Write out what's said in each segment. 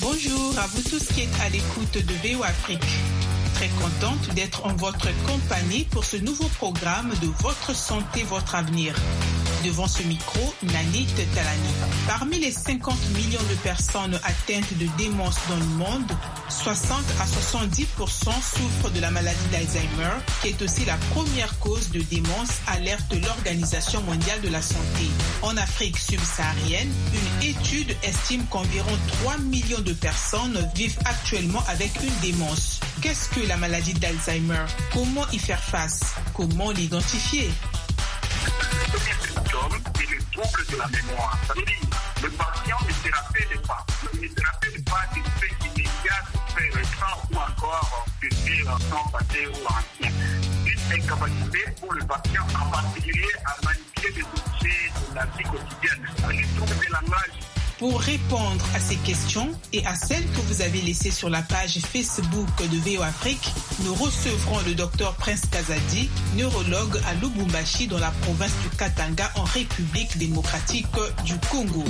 Bonjour à vous tous qui êtes à l'écoute de VO Afrique. Très contente d'être en votre compagnie pour ce nouveau programme de Votre santé, votre avenir. Devant ce micro, Nanit Talani. Parmi les 50 millions de personnes atteintes de démence dans le monde, 60 à 70% souffrent de la maladie d'Alzheimer, qui est aussi la première cause de démence, alerte l'Organisation mondiale de la santé. En Afrique subsaharienne, une étude estime qu'environ 3 millions de personnes vivent actuellement avec une démence. Qu'est-ce que la maladie d'Alzheimer? Comment y faire face? Comment l'identifier? C'est le trouble de la mémoire. Ça veut dire le patient ne se rappelle pas. Il ne se rappelle pas des faits immédiats, des faits récents ou encore des faits sans passé ou anciens. Une incapacité pour le patient, en particulier, à manipuler les objets de la vie quotidienne. Le trouble de langage. Pour répondre à ces questions et à celles que vous avez laissées sur la page Facebook de VO Afrique, nous recevrons le Dr Prince Kazadi, neurologue à Lubumbashi dans la province du Katanga en République démocratique du Congo.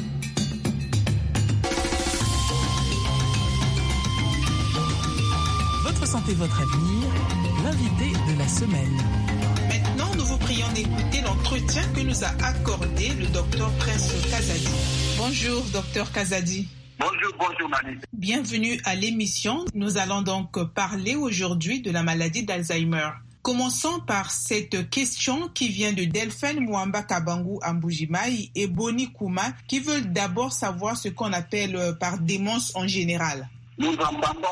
Votre santé, votre avenir, l'invité de la semaine. Maintenant, nous vous prions d'écouter l'entretien que nous a accordé le Dr Prince Kazadi. Bonjour, Dr Kazadi. Bonjour, Mani. Bienvenue à l'émission. Nous allons donc parler aujourd'hui de la maladie d'Alzheimer. Commençons par cette question qui vient de Delphine Mwamba Kabangu Ambujimai et Boni Kouma qui veulent d'abord savoir ce qu'on appelle par démence en général. Nous entendons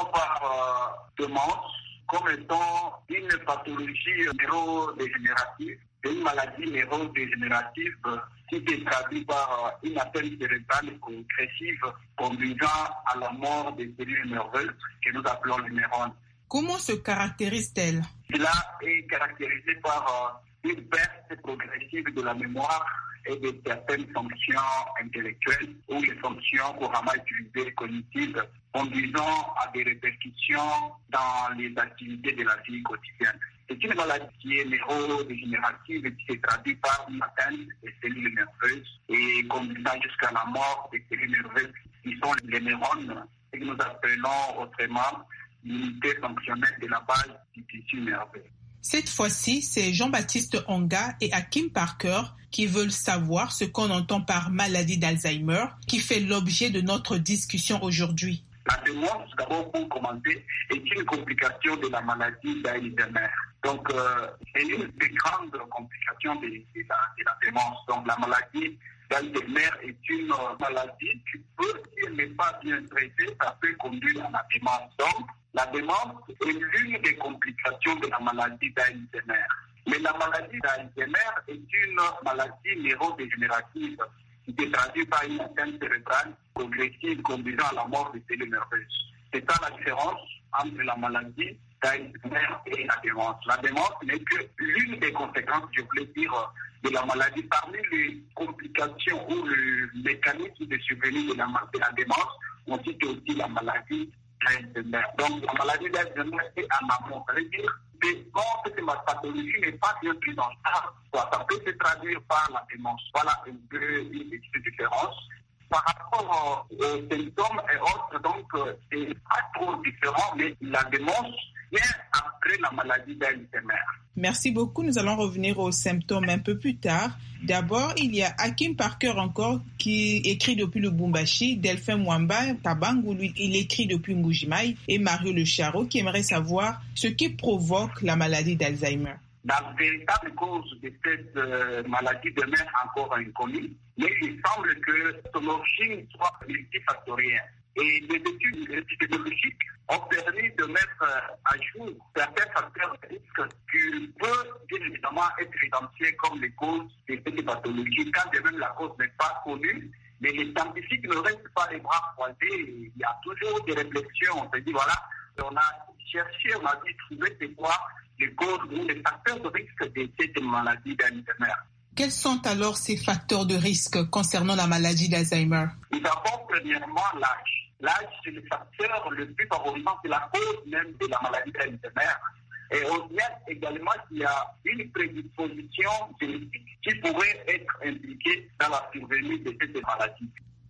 par démence comme étant une pathologie neurodégénérative, une maladie neurodégénérative qui se traduit par une atteinte cérébrale progressive conduisant à la mort des cellules nerveuses que nous appelons les neurones. Comment se caractérise-t-elle? Cela est caractérisé par une perte progressive de la mémoire et de certaines fonctions intellectuelles ou les fonctions couramment utilisées cognitives conduisant à des répercussions dans les activités de la vie quotidienne. C'est une maladie qui est neurodégénérative et qui se traduit par une atteinte des cellules nerveuses et conduisant jusqu'à la mort des cellules nerveuses qui sont les neurones et que nous appelons autrement l'unité fonctionnelle de la base du tissu nerveux. Cette fois-ci, c'est Jean-Baptiste Onga et Hakim Parker qui veulent savoir ce qu'on entend par maladie d'Alzheimer qui fait l'objet de notre discussion aujourd'hui. La démence, d'abord pour commencer, est une complication de la maladie d'Alzheimer. Donc, c'est une des grandes complications de la démence. Donc, la maladie d'Alzheimer est une maladie qui peut, si elle n'est pas bien traitée, ça peut conduire à la démence. Donc, la démence est l'une des complications de la maladie d'Alzheimer. Mais la maladie d'Alzheimer est une maladie neurodégénérative qui se traduit par une atteinte cérébrale progressive conduisant à la mort des cellules nerveuses. C'est ça la différence entre la maladie d'Alzheimer et la démence. La démence n'est que l'une des conséquences, je voulais dire, de la maladie. Parmi les complications ou le mécanisme de survenue de la démence, on cite aussi la maladie d'Alzheimer. Donc la maladie d'Alzheimer est en amont. Ça veut dire que quand cette pathologie n'est pas bien prise en charge, ça peut se traduire par la démence. Voilà une petite différence. Par rapport aux symptômes et autres, donc c'est pas trop différent, mais la démence vient après la maladie d'Alzheimer. Merci beaucoup. Nous allons revenir aux symptômes un peu plus tard. D'abord, il y a Hakim Parker encore qui écrit depuis le Lubumbashi, Delphine Mwamba Kabangu, lui, il écrit depuis Mbujimai et Mario Le Charo qui aimerait savoir ce qui provoque la maladie d'Alzheimer. La véritable cause de cette maladie demeure encore inconnue, mais il semble que son origine soit multifactorielle. Et les études épidémiologiques ont permis de mettre à jour certains facteurs de risque qui peuvent bien évidemment être identifiés comme les causes de cette pathologie, quand même la cause n'est pas connue. Mais les scientifiques ne restent pas les bras croisés. Il y a toujours des réflexions. On se dit, voilà, on a cherché, on a dit trouver c'est quoi les causes ou les facteurs de risque de cette maladie d'Alzheimer. Quels sont alors ces facteurs de risque concernant la maladie d'Alzheimer? Nous avons premièrement l'âge. L'âge, c'est le facteur le plus favorisant, c'est la cause même de la maladie d'Alzheimer. Et on vient également qu'il y a une prédisposition génétique qui pourrait être impliquée dans la survenue de cette maladie.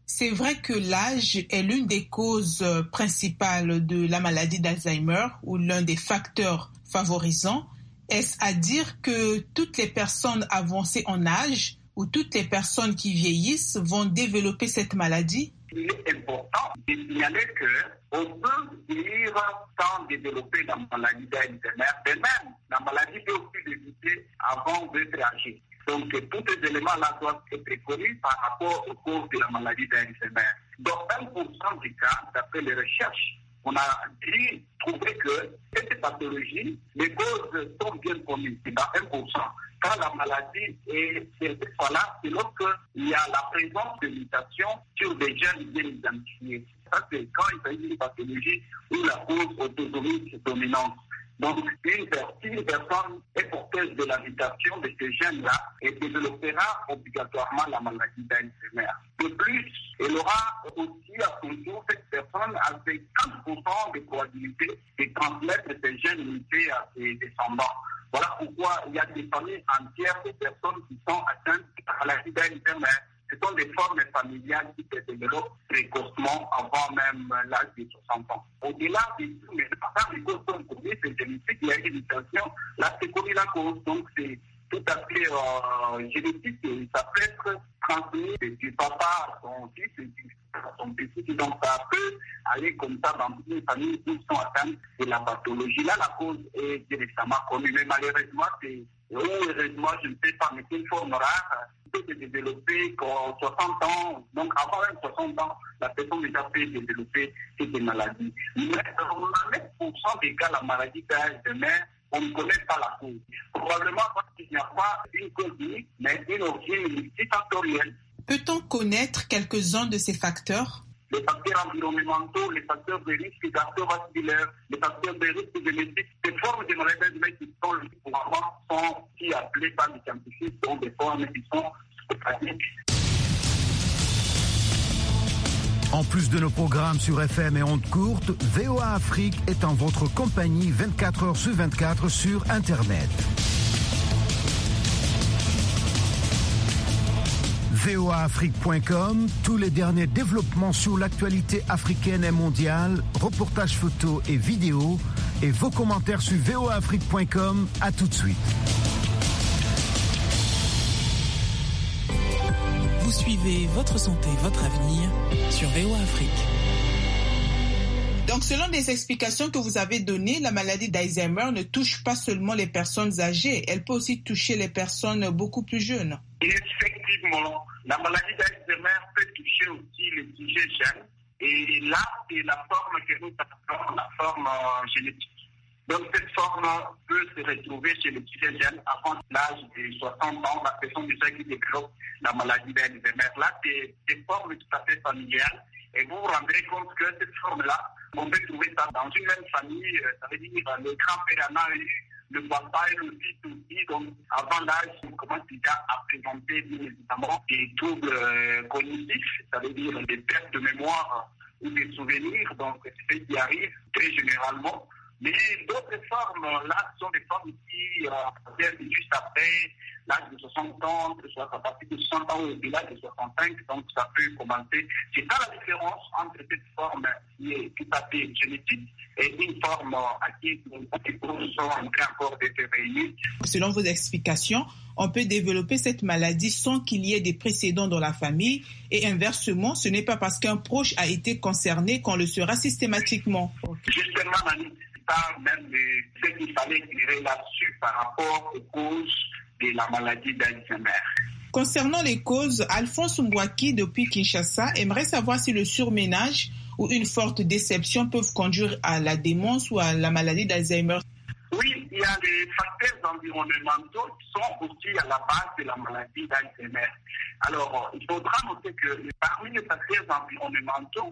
C'est vrai que l'âge est l'une des causes principales de la maladie d'Alzheimer ou l'un des facteurs favorisants. Est-ce à dire que toutes les personnes avancées en âge ou toutes les personnes qui vieillissent vont développer cette maladie? Il est important de signaler qu'on peut vieillir sans développer la maladie d'Alzheimer. Et même, la maladie peut aussi débuter avant d'être âgé. Donc, tous ces éléments-là doivent être connus par rapport aux causes de la maladie d'Alzheimer. Dans 1% des cas, d'après les recherches, on a dû trouver que cette pathologie, les causes sont bien connues, c'est dans 1%. Quand la maladie est cette fois-là, c'est lorsqu'il y a la présence de mutations sur des gènes bien identifiés. Ça, c'est quand il s'agit d'une pathologie où la cause autosomique est dominante. Donc, une personne est porteuse de la mutation de ces gènes-là et développera obligatoirement la maladie d'Alzheimer. De plus, elle aura aussi à son tour, cette personne avec 40% de probabilité de transmettre ces gènes mutés à ses descendants. Voilà pourquoi il y a des familles entières de personnes qui sont atteintes de la maladie d'Alzheimer. Ce sont des formes familiales qui se développent précocement avant même l'âge de 60 ans. Au-delà de tout, mais quand les causes sont connues, c'est génétique, il y a une mutation, là c'est connu la cause, donc c'est tout à fait génétique et ça peut être transmis du papa à son fils et à son petit. Donc ça peut aller comme ça dans toutes les familles qui sont atteintes de la pathologie. Là, la cause est récemment connue, mais malheureusement, heureusement, je ne sais pas, mais c'est une forme rare. Peut se développer qu'en 60 ans, donc avant même 60 ans, la personne déjà peut développer ces maladies. Mais dans 9% des cas, la maladie d'Alzheimer, on ne connaît pas la cause. Probablement parce qu'il n'y a pas une cause unique, mais une origine multifactorielle. Peut-on connaître quelques-uns de ces facteurs? Les facteurs environnementaux, les facteurs de risque cardiovasculaire, les facteurs de risque génétique, ces formes de maladies d'Alzheimer qui sont couramment sont qui appelées par les scientifiques sont des formes qui sont sporadiques. En plus de nos programmes sur FM et ondes courtes, VOA Afrique est en votre compagnie 24 heures sur 24 sur Internet. voaafrique.com, tous les derniers développements sur l'actualité africaine et mondiale, reportages photos et vidéos, et vos commentaires sur voaafrique.com. À tout de suite. Vous suivez Votre santé, votre avenir sur VOA Afrique. Donc, selon des explications que vous avez données, la maladie d'Alzheimer ne touche pas seulement les personnes âgées, elle peut aussi toucher les personnes beaucoup plus jeunes. Effectivement, la maladie d'Alzheimer peut toucher aussi les sujets jeunes. Et là, c'est la forme que nous appelons la forme génétique. Donc, cette forme peut se retrouver chez les sujets jeunes avant l'âge de 60 ans, la personne déjà qui développe la maladie d'Alzheimer. Là, c'est des formes tout à fait familiales. Et vous vous rendrez compte que cette forme-là, on peut trouver ça dans une même famille. Ça veut dire le grand-père en a eu, le papa et le fils aussi. Donc, avant l'âge, on commence déjà à présenter bien évidemment des troubles cognitifs, ça veut dire des pertes de mémoire ou des souvenirs. Donc, c'est ce qui arrive très généralement. Mais d'autres formes, là, sont des formes qui viennent juste après l'âge de 60 ans, soit à partir de 60 ans ou au-delà de 65, donc ça peut commencer. C'est ça la différence entre cette forme qui est tout à fait génétique et une forme acquise où les causes sont en train encore d'être réunies. Selon vos explications, on peut développer cette maladie sans qu'il y ait des précédents dans la famille et inversement, ce n'est pas parce qu'un proche a été concerné qu'on le sera systématiquement. Justement, Nani, c'est même ce qu'il fallait éclairer là-dessus par rapport aux causes de la maladie d'Alzheimer. Concernant les causes, Alphonse Mbouaki, depuis Kinshasa, aimerait savoir si le surménage ou une forte déception peuvent conduire à la démence ou à la maladie d'Alzheimer. Oui, il y a des facteurs environnementaux qui sont aussi à la base de la maladie d'Alzheimer. Alors, il faudra noter que parmi les facteurs environnementaux,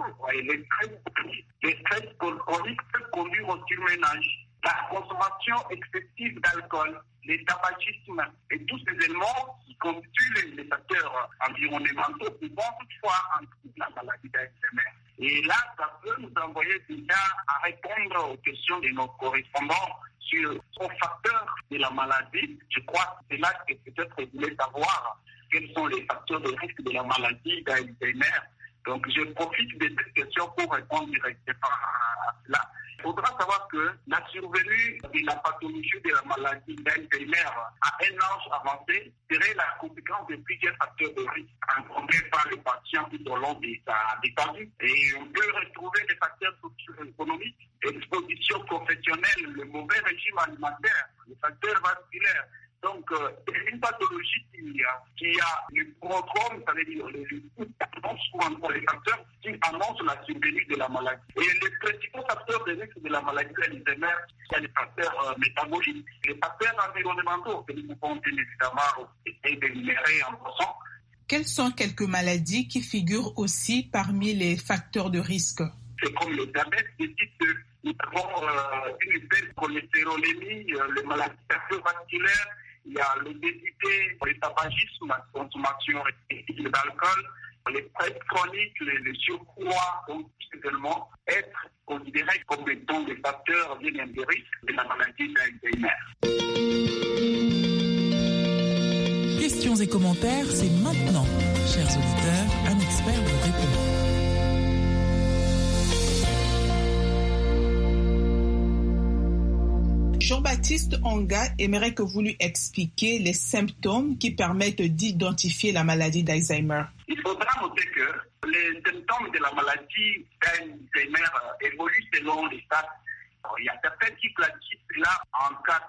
les stress chroniques peuvent conduire au surménage. La consommation excessive d'alcool, les tabagismes et tous ces éléments qui constituent les facteurs environnementaux qui vont toutefois entraîner la maladie d'Alzheimer. Et là, ça peut nous envoyer déjà à répondre aux questions de nos correspondants sur les facteurs de la maladie. Je crois que c'est là que peut-être vous voulez savoir quels sont les facteurs de risque de la maladie d'Alzheimer. Donc, je profite de cette question pour répondre directement à cela. Il faudra savoir que la survenue de la pathologie de la maladie d'Alzheimer à un âge avancé serait la conséquence de plusieurs facteurs de risque rencontrés par les patients tout au long de sa vie. Et on peut retrouver des facteurs socio-économiques, exposition professionnelle, le mauvais régime alimentaire, les facteurs vasculaires. Donc, c'est une pathologie qui a le prodrome, ça veut dire les facteurs qui annoncent la survenue de la maladie. Et les principaux facteurs de risque de la maladie d'Alzheimer, c'est les facteurs métaboliques, les facteurs environnementaux que nous pouvons bien évidemment essayer d'énumérer en passant. Quelles sont quelques maladies qui figurent aussi parmi les facteurs de risque? C'est comme le diabète de type 2. Nous avons une belle cholestérolémie, les maladies cardiovasculaires. Il y a l'obésité, le tabagisme, la consommation répétitive d'alcool, les stress chroniques, le surpoids, donc également être considérés comme étant des facteurs bien des risques de la maladie d'Alzheimer. Questions et commentaires, c'est maintenant. Chers auditeurs, un expert vous répond. Jean-Baptiste Onga aimerait que vous lui expliquiez les symptômes qui permettent d'identifier la maladie d'Alzheimer. Il faudra noter que les symptômes de la maladie d'Alzheimer évoluent selon les stades. Il y a certains qui classifient cela en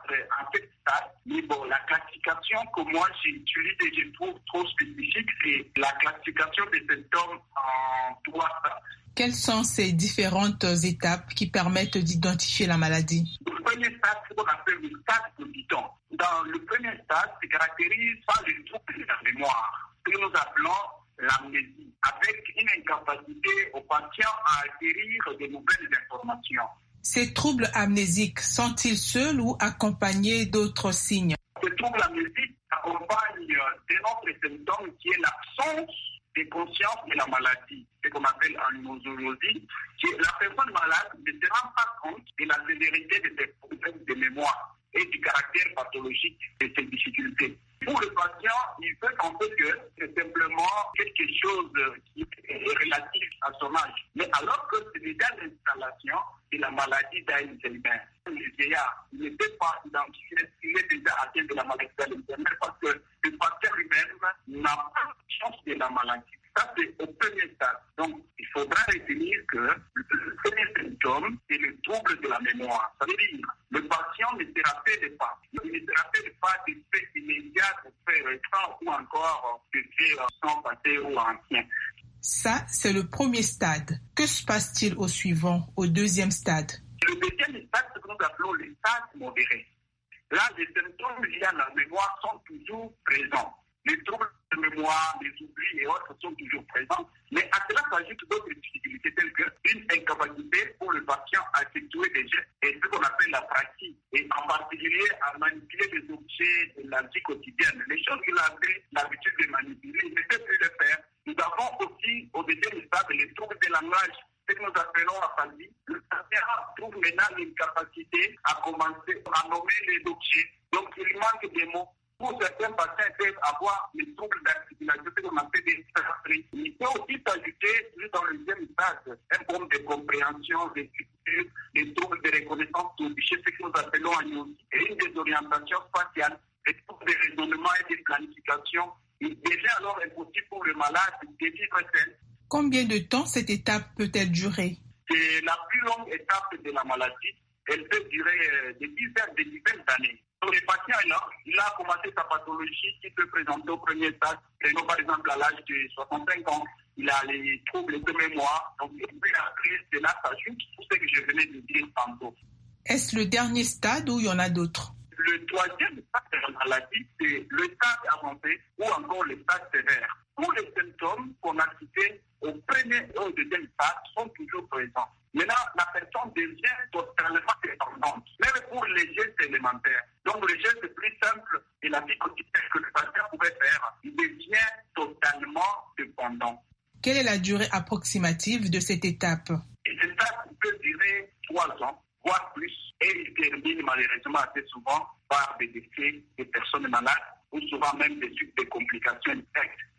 7 stades. Mais bon, la classification que moi j'utilise et je trouve trop spécifique, c'est la classification des symptômes en 3 stades. Quelles sont ces différentes étapes qui permettent d'identifier la maladie? Le premier stade, c'est ce qu'on appelle le stade de Piton. Dans le premier stade, se caractérise par le trouble de la mémoire, que nous appelons l'amnésie, avec une incapacité au patient à acquérir de nouvelles informations. Ces troubles amnésiques sont-ils seuls ou accompagnés d'autres signes? Ces troubles amnésiques accompagnent d'un autre symptôme qui est l'absence de conscience de la maladie, ce qu'on appelle en nosologie, que la personne malade ne se rend pas compte de la sévérité de ses problèmes de mémoire et du caractère pathologique de ses difficultés. Pour le patient, il peut penser que c'est simplement quelque chose qui est relatif à son âge. Mais alors que c'est déjà l'installation de la maladie d'Alzheimer. Le vieillard ne peut pas identifier s'il est déjà atteint de la maladie d'Alzheimer parce que le patient lui-même n'a pas conscience de la maladie. Ça, c'est au premier stade. Donc, il faudra retenir que le premier symptôme, c'est le trouble de la mémoire. Ça veut dire le patient ne se rappelle pas. Il ne se rappelle pas des faits immédiats, des faits récents ou encore des faits sans passé ou anciens. Ça, c'est le premier stade. Que se passe-t-il au suivant, au deuxième stade? Le deuxième stade, c'est ce que nous appelons le stade modéré. Là, les symptômes liés à la mémoire sont toujours présents. Les troubles de mémoire, les oublis et autres sont toujours présents. Mais à cela s'ajoutent d'autres difficultés telles qu'une incapacité pour le patient à effectuer des gestes et ce qu'on appelle la pratique. Et en particulier à manipuler les objets de la vie quotidienne. Les choses qu'il avait l'habitude de manipuler, il ne peut plus le faire. Nous avons aussi au deuxième stade les troubles de langage, ce que nous appelons aphasie. Le patient trouve maintenant l'incapacité à commencer à nommer les objets. Donc il manque des mots. Pour certains patients peuvent avoir les troubles d'articulation, ce qu'on appelle des dysphasie. Il peut aussi s'ajouter, dans le deuxième stade, un problème de compréhension, d'écriture, des troubles de reconnaissance d'objets, ce que nous appelons agnosie, et une désorientation spatiale, des troubles de raisonnement et de planification. Il devient alors impossible pour le malade de vivre seul. Combien de temps cette étape peut-elle durer? C'est la plus longue étape de la maladie. Elle peut durer des dizaines d'années. Donc, le patient, il a commencé sa pathologie qui peut présenter au premier stade. Prenons par exemple à l'âge de 65 ans, il a les troubles de mémoire. Donc, et puis après, cela s'ajoute tout ce que je venais de dire tantôt. Est-ce le dernier stade ou il y en a d'autres? Le troisième stade de la maladie, c'est le stade avancé ou encore le stade sévère. Tous les symptômes qu'on a cités au premier et au deuxième stade sont toujours présents. Maintenant, la personne devient totalement dépendante, même pour les gestes élémentaires. Donc, le geste plus simple de la vie quotidienne que le patient pouvait faire, il devient totalement dépendant. Quelle est la durée approximative de cette étape? Et cette étape peut durer 3 ans, voire plus, et il termine malheureusement assez souvent par des décès de personnes malades ou souvent même des suites de complications infectes.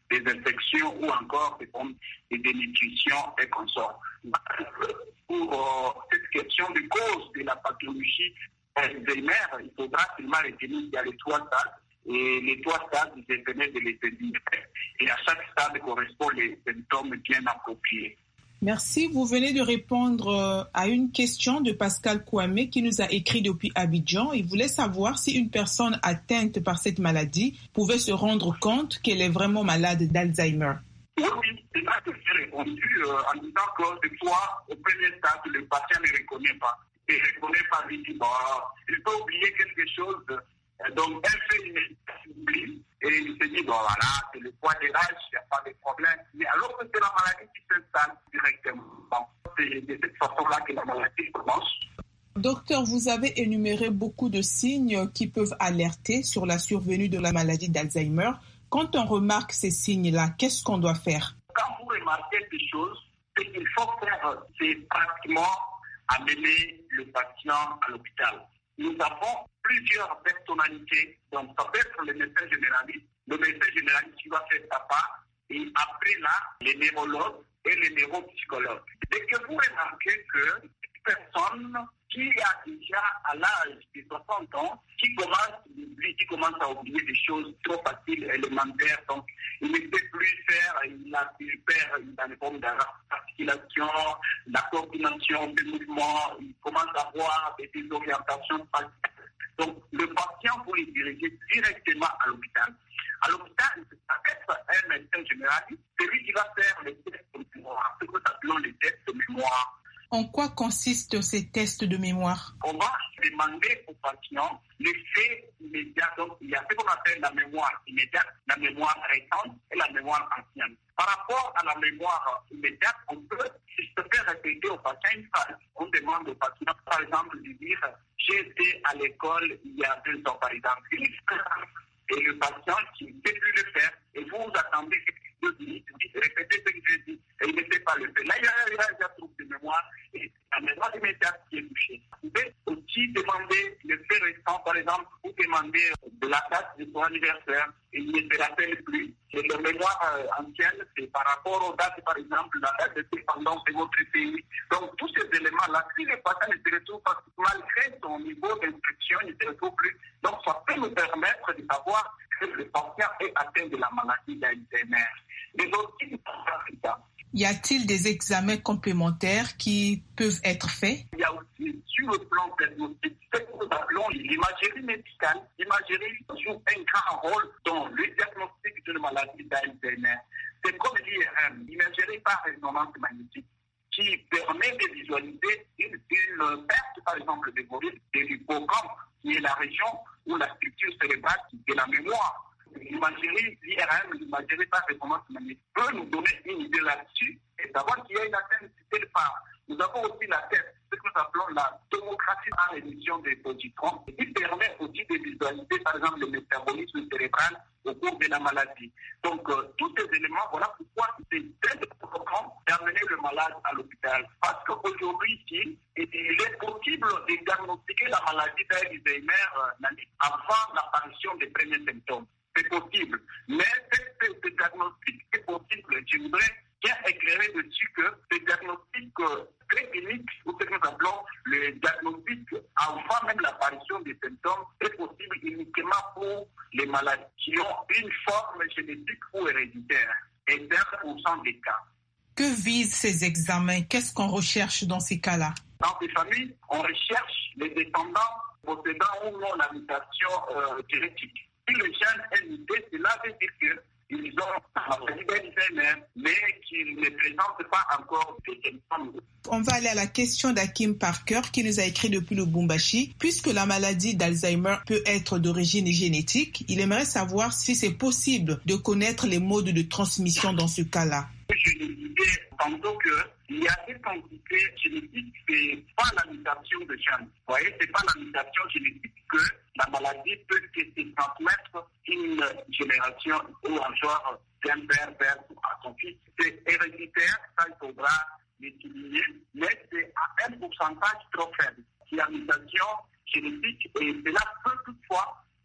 des infections ou encore des dénutritions et consorts. Pour cette question de cause de la pathologie Alzheimer, il faudra seulement retenir qu'il y a les 3 stades. Et les 3 stades, il permettent de les éliminer. Et à chaque stade correspond les symptômes bien appropriés. Merci. Vous venez de répondre à une question de Pascal Kouamé qui nous a écrit depuis Abidjan. Il voulait savoir si une personne atteinte par cette maladie pouvait se rendre compte qu'elle est vraiment malade d'Alzheimer. Oui, c'est là que j'ai répondu en disant que des fois, au premier stade, le patient ne reconnaît pas. Il ne reconnaît pas, il dit, il peut oublier quelque chose. Donc, un fait, il oublie et il se dit, voilà, c'est le poids de l'âge, il n'y a pas de problème. Mais alors que c'est la maladie qui s'installe directement. C'est de cette façon-là que la maladie commence. Docteur, vous avez énuméré beaucoup de signes qui peuvent alerter sur la survenue de la maladie d'Alzheimer. Quand on remarque ces signes-là, qu'est-ce qu'on doit faire? Quand vous remarquez des choses, ce qu'il faut faire, c'est pratiquement amener le patient à l'hôpital. Nous avons plusieurs personnalités, donc ça peut être le médecin généraliste qui va faire sa part, et après là, les neurologues et les neuropsychologues. Dès que vous remarquez que une personne qui a déjà à l'âge de 60 ans, qui commence à oublier des choses trop faciles, élémentaires, donc il ne sait plus faire, il perd dans les formes d'articulation, la coordination des mouvements, il commence à avoir des désorientations faciles. Donc le patient, vous le dirigez directement à l'hôpital. À l'hôpital, ça peut être un médecin généraliste, c'est lui qui va faire les tests de mémoire, ce que nous appelons les tests de mémoire. En quoi consistent ces tests de mémoire? On va demander aux patients les faits immédiats. Donc, il y a ce qu'on appelle la mémoire immédiate, la mémoire récente et la mémoire ancienne. Par rapport à la mémoire immédiate, on peut se faire répéter au patient une phrase. On demande au patient, par exemple, de dire « j'ai été à l'école il y a 2 ans », par exemple. Et le patient qui ne sait plus le faire, et vous attendez 2 minutes, vous répétez ce que je dis, et il ne sait pas le faire. Là, il y a un trouble de mémoire, et la mémoire immédiate qui est touchée. Vous pouvez aussi demander le fait récent, par exemple, vous demandez de la date de son anniversaire, et il ne se rappelle plus. Et la mémoire ancienne, c'est par rapport aux dates, par exemple, la date de dépendance de votre pays. Donc, tous ces éléments-là, si le patient ne se retrouve pas, malgré son niveau d'instruction, il ne se retrouve plus. Donc, ça peut nous permettre de savoir que le patient est atteint de la maladie d'Alzheimer. Mais aussi, y a-t-il des examens complémentaires qui peuvent être faits? Il y a aussi, sur le plan diagnostique, ce que nous appelons l'imagerie médicale. L'imagerie joue un grand rôle dans le diagnostic d'une maladie d'Alzheimer. C'est comme l'IRM, l'imagerie par résonance magnétique, qui permet de visualiser une perte, par exemple, de l'hippocampe, qui est la région où la structure cérébrale de la mémoire. L'imagerie, l'IRM, l'imagerie par résonance magnétique peut nous donner une idée là-dessus et savoir qu'il y a une atteinte quelque part. Nous avons aussi la tête, ce que nous appelons la tomographie par émission des positrons, qui permet aussi de visualiser, par exemple, le métabolisme cérébral au cours de la maladie. Donc, tous ces éléments, voilà pourquoi c'est très important d'amener le malade à l'hôpital. Parce qu'aujourd'hui, il est possible de diagnostiquer la maladie d'Alzheimer avant l'apparition des premiers symptômes. C'est possible. Mais ce diagnostic est possible. Je voudrais bien éclairer dessus que ce diagnostic préclinique, ou ce que nous appelons le diagnostic avant même l'apparition des symptômes, est possible uniquement pour les maladies qui ont une forme génétique ou héréditaire. Et 1% des cas. Que visent ces examens? Qu'est-ce qu'on recherche dans ces cas-là? Dans ces familles, on recherche les descendants possédant ou non la mutation génétique. Si le gène est muté, cela veut dire qu'ils ont la maladie d'Alzheimer, mais qu'ils ne présentent pas encore de symptômes. On va aller à la question d'Hakim Parker qui nous a écrit depuis le Lubumbashi. Puisque la maladie d'Alzheimer peut être d'origine génétique, il aimerait savoir si c'est possible de connaître les modes de transmission dans ce cas-là. Je disais tantôt qu'il y a une quantité génétique, c'est pas la mutation de gène. Vous voyez, c'est pas la mutation génétique que la maladie peut se transmettre une génération ou un genre d'un père vers à son fils. C'est héréditaire, ça il faudra l'étudier, mais c'est à un pourcentage trop faible. Il y a une mutation génétique et cela peut toutefois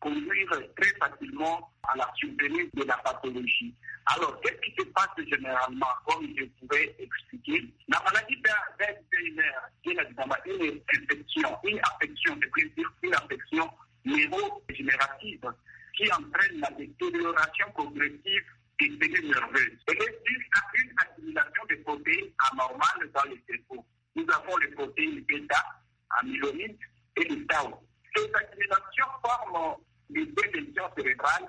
conduire très facilement à la survenue de la pathologie. Alors, qu'est-ce qui se passe généralement, comme je pourrais expliquer? La maladie d'Alzheimer, c'est évidemment une affection, c'est-à-dire une affection neurodégénérative qui entraîne la détérioration progressive des cellules nerveuses. Elle est due à une accumulation de protéines anormales dans le cerveau. Nous avons les protéines bêta, amyloïdes et le tau. Ces accumulations forment les deux lésions cérébrales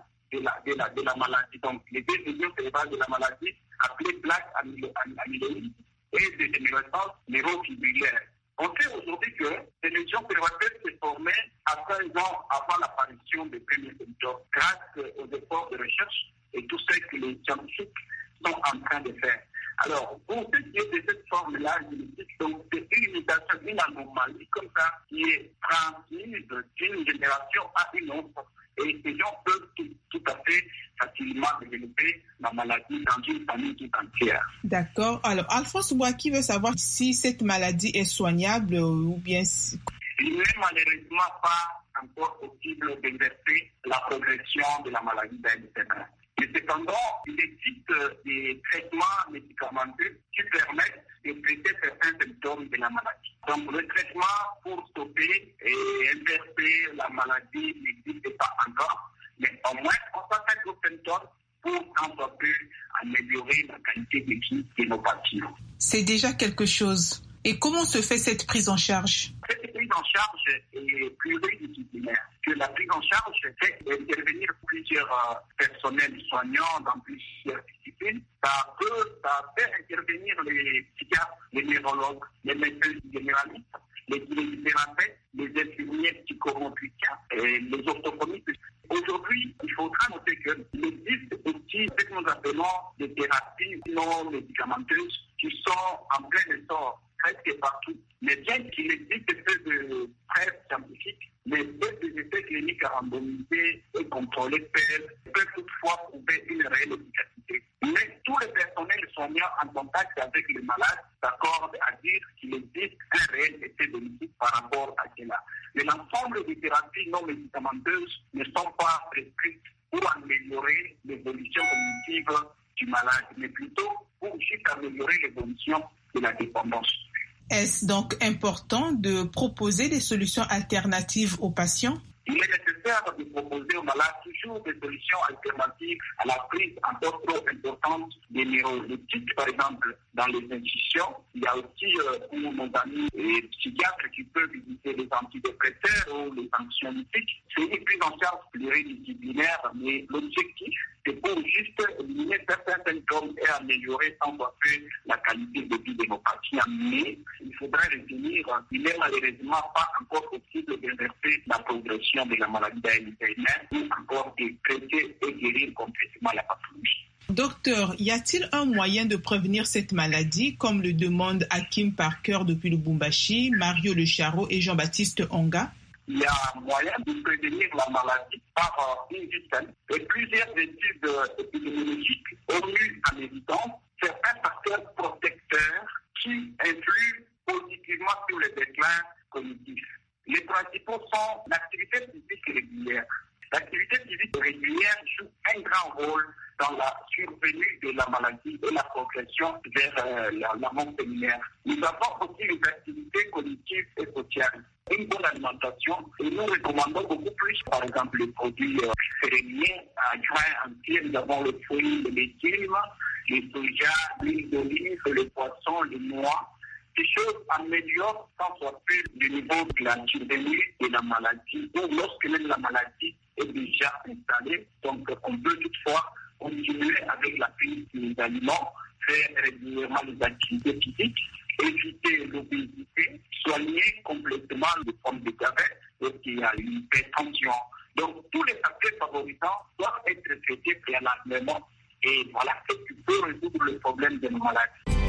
de la maladie. Donc, les deux lésions cérébrales de la maladie appelées plaques amyloïdes et dégénérescence neurofibrillaire. On sait aujourd'hui que ces lésions cérébrales peuvent se former à 15 ans avant l'apparition des premiers symptômes, grâce aux efforts de recherche et tout ce que les scientifiques sont en train de faire. Alors, pour ce qui est de cette forme-là génétique, donc c'est une mutation, une anomalie comme ça qui est transmise d'une génération à une autre. Et ces gens peuvent tout à fait facilement développer la maladie dans une famille tout entière. D'accord. Alors, Alphonse Bouaki veut savoir si cette maladie est soignable ou bien... Il n'est malheureusement pas encore possible d'inverser la progression de la maladie d'Alzheimer. Mais cependant, il existe des traitements médicamenteux qui permettent de traiter certains symptômes de la maladie. Donc, le traitement pour stopper et inverser la maladie n'existe pas encore, mais au moins, on s'attaque aux symptômes pour qu'on soit pu améliorer la qualité de vie de nos patients. C'est déjà quelque chose. Et comment se fait cette prise en charge? Cette prise en charge est pluridisciplinaire. Que la prise en charge fait intervenir plusieurs personnels soignants dans plusieurs disciplines. Ça fait intervenir les psychiatres, les neurologues, les médecins généralistes, les kinésithérapeutes, les infirmiers psychomotriciens et les orthophonistes. Aujourd'hui, il faudra noter qu'il existe aussi ce que nous appelons des thérapies non médicamenteuses qui sont en plein essor presque partout. Mais bien qu'il existe peu de preuves scientifiques, les essais cliniques randomisés et contrôlés peuvent toutefois prouver une réelle efficacité. Mais tous les personnels soignants en contact avec les malades s'accordent à dire qu'il existe un réel effet bénéfique par rapport à cela. Mais l'ensemble des thérapies non médicamenteuses ne sont pas prescrites pour améliorer l'évolution cognitive du malade, mais plutôt pour juste améliorer l'évolution de la dépendance. Est-ce donc important de proposer des solutions alternatives aux patients? Il est nécessaire de proposer aux malades toujours des solutions alternatives à la prise encore trop importante des neuroleptiques, par exemple dans les institutions. Il y a aussi pour nos amis psychiatres qui peuvent utiliser les antidépresseurs ou les anxiolytiques. C'est une prise en charge pluridisciplinaire, mais l'objectif, c'est pour juste éliminer certains symptômes et améliorer sans doute la qualité de vie de nos patients. Mais il faudrait retenir qu'il n'est malheureusement pas encore possible d'inverser la progression de la maladie d'Alzheimer ou encore de traiter et guérir complètement la pathologie. Docteur, y a-t-il un moyen de prévenir cette maladie, comme le demandent Hakim Parker depuis Lubumbashi, Mario Le Charot et Jean-Baptiste Onga? Il y a moyen de prévenir la maladie par une vitale. Et plusieurs études épidémiologiques ont mis en évidence certains facteurs protecteurs qui influent positivement sur le déclin cognitif. Les principaux sont l'activité physique régulière. L'activité physique régulière joue un grand rôle dans la survenue de la maladie et la progression vers la mort séminaire. Nous avons aussi les activités cognitives et sociales. Une bonne alimentation, et nous recommandons beaucoup plus, par exemple, les produits céréaliers à grains entiers. Nous avons les fruits, les légumes, les soja, l'huile d'olive, les poissons, les noix. Ces choses améliorent sans soit fait le niveau de la survenue de la maladie ou lorsque même la maladie est déjà installée. Donc, on peut toutefois continuer avec la prise des aliments, faire régulièrement les activités physiques, éviter l'obésité, soigner complètement les formes de diabète lorsqu'il y a une hypertension. Donc, tous les facteurs favorisants doivent être traités préalablement. Et voilà ce qui peut résoudre le problème de nos malades.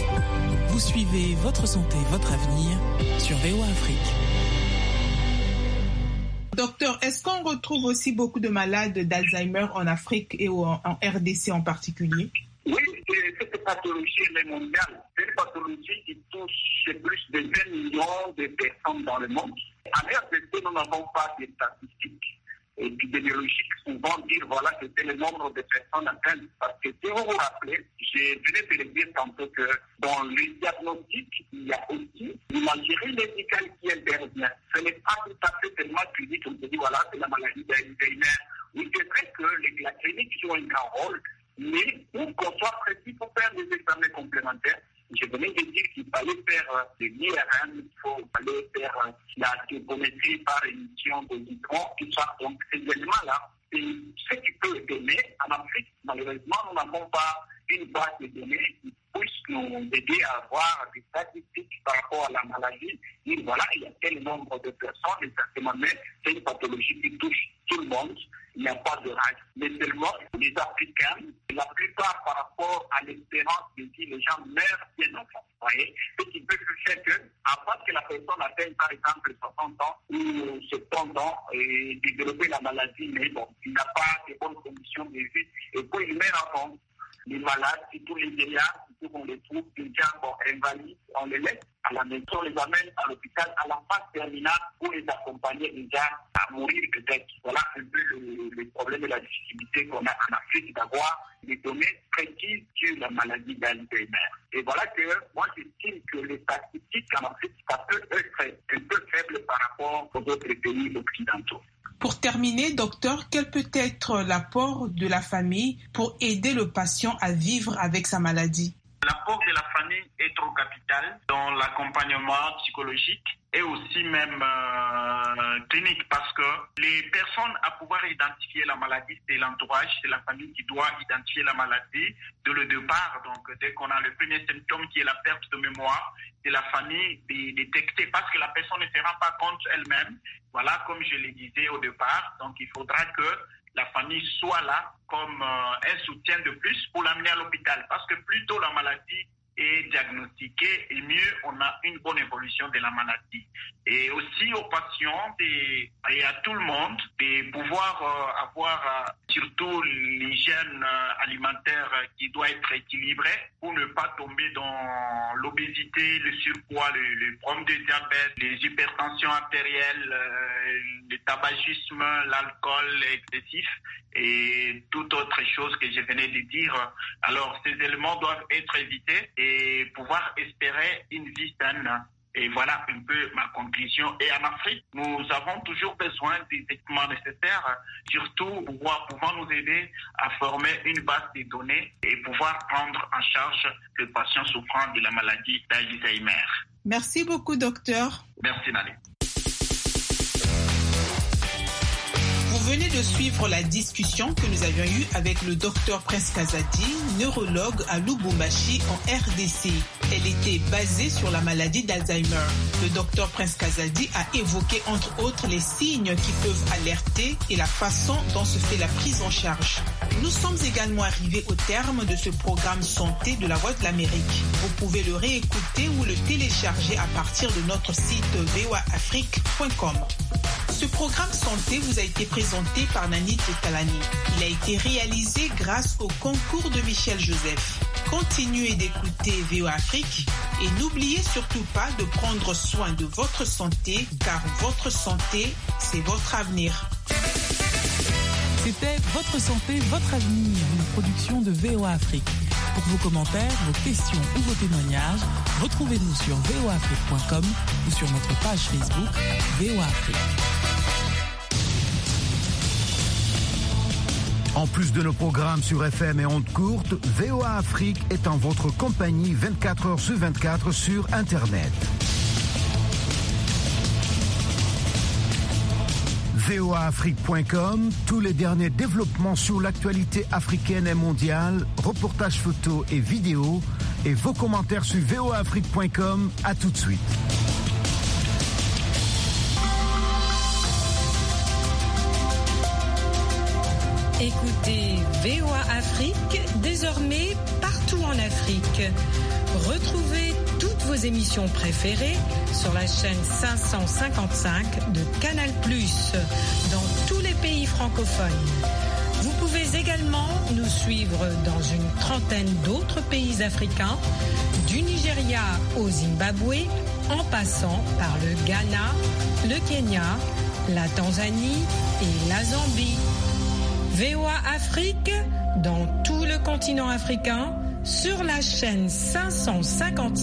Vous suivez Votre Santé, Votre Avenir sur VOA Afrique. Docteur, est-ce qu'on retrouve aussi beaucoup de malades d'Alzheimer en Afrique et en RDC en particulier? Oui, cette pathologie est mondiale. C'est une pathologie qui touche plus de 20 millions de personnes dans le monde. En RDC, nous n'avons pas de statistiques. épidémiologiques souvent dire voilà, c'était le nombre de personnes atteintes. Parce que si vous vous rappelez, je venais de le dire tantôt que dans le diagnostic, il y a aussi l'imagerie médicale qui intervient. Ce n'est pas tout à fait tellement clinique, on se dit voilà, c'est la maladie d'Alzheimer. Oui, c'est vrai que la clinique joue un grand rôle, mais pour qu'on soit précis, il faut faire des examens complémentaires. Je venais de dire qu'il fallait faire de l'IRM, il fallait faire la turbométrie par émission de microns, tout ça. Donc, ces éléments-là, c'est ce qui peut donner. En Afrique, malheureusement, nous n'avons pas une base de données qui puisse nous aider à avoir des statistiques par rapport à la maladie. Et voilà, il y a tel nombre de personnes, et certainement, mais c'est une pathologie qui touche tout le monde. Il n'y a pas de race. Mais seulement les Africains, la plupart par rapport à l'espérance de vie, les gens meurent bien enfants. Vous voyez? Ce qui peut faire que, avant que la personne atteigne par exemple 60 ans ou 70 ans et développer la maladie, mais bon, il n'a pas de bonnes conditions de vie, et puis il meurt avant. Les malades, surtout les vieillards, surtout qu'on les trouve déjà invalides, on les laisse à la maison, on les amène à l'hôpital à la phase terminale pour les accompagner déjà à mourir peut-être. Voilà un peu le problème et la difficulté qu'on a en Afrique d'avoir des données précises sur la maladie d'Alzheimer. Et voilà que moi j'estime que les statistiques en Afrique, ça peut être un peu faible par rapport aux autres pays occidentaux. Pour terminer, docteur, quel peut être l'apport de la famille pour aider le patient à vivre avec sa maladie? L'apport de la famille est trop capital dans l'accompagnement psychologique et aussi même clinique, parce que les personnes à pouvoir identifier la maladie, c'est l'entourage, c'est la famille qui doit identifier la maladie de le départ. Donc dès qu'on a le premier symptôme qui est la perte de mémoire, c'est la famille de détecter, parce que la personne ne se rend pas compte elle-même. Voilà, comme je le disais au départ, donc il faudra que la famille soit là comme un soutien de plus pour l'amener à l'hôpital, parce que plus tôt la maladie est diagnostiquée, et mieux on a une bonne évolution de la maladie. Et aussi aux patients et à tout le monde de pouvoir avoir surtout l'hygiène alimentaire qui doit être équilibrée pour ne pas tomber dans l'obésité, le surpoids, le problème de diabète, les hypertensions artérielles, le tabagisme, l'alcool excessif et toute autre chose que je venais de dire. Alors ces éléments doivent être évités et pouvoir espérer une vie saine. Et voilà un peu ma conclusion. Et en Afrique, nous avons toujours besoin des équipements nécessaires, surtout pouvant nous aider à former une base de données et pouvoir prendre en charge le patient souffrant de la maladie d'Alzheimer. Merci beaucoup, docteur. Merci, Nali. Vous venez de suivre la discussion que nous avions eue avec le docteur Prince Kazadi, neurologue à Lubumbashi en RDC. Elle était basée sur la maladie d'Alzheimer. Le docteur Prince Kazadi a évoqué entre autres les signes qui peuvent alerter et la façon dont se fait la prise en charge. Nous sommes également arrivés au terme de ce programme santé de la Voix de l'Amérique. Vous pouvez le réécouter ou le télécharger à partir de notre site voaafrique.com. Ce programme santé vous a été présenté par Nanit Talani. Il a été réalisé grâce au concours de Michel Joseph. Continuez d'écouter VOA Afrique et n'oubliez surtout pas de prendre soin de votre santé, car votre santé, c'est votre avenir. C'était Votre santé, votre avenir, une production de VOA Afrique. Pour vos commentaires, vos questions ou vos témoignages, retrouvez-nous sur voaafrique.com ou sur notre page Facebook VOA Afrique. En plus de nos programmes sur FM et ondes courtes, VOA Afrique est en votre compagnie 24 heures sur 24 sur Internet. voaafrique.com, tous les derniers développements sur l'actualité africaine et mondiale, reportages photos et vidéos, et vos commentaires sur voaafrique.com. À tout de suite. Écoutez VOA Afrique, désormais partout en Afrique. Retrouvez toutes vos émissions préférées sur la chaîne 555 de Canal+, dans tous les pays francophones. Vous pouvez également nous suivre dans une trentaine d'autres pays africains, du Nigeria au Zimbabwe, en passant par le Ghana, le Kenya, la Tanzanie et la Zambie. VOA Afrique dans tout le continent africain sur la chaîne 555.